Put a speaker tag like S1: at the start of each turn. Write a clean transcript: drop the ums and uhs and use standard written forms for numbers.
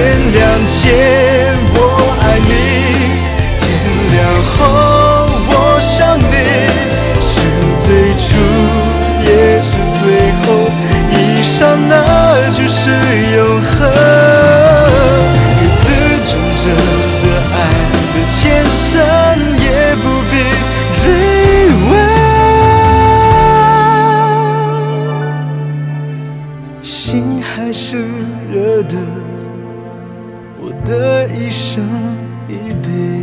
S1: 亮前我爱你，天亮后我想你，是最初也是最后，一刹那就是永恒。各自种着的爱的前生，也不必追问，心还是热的，我的一生一辈。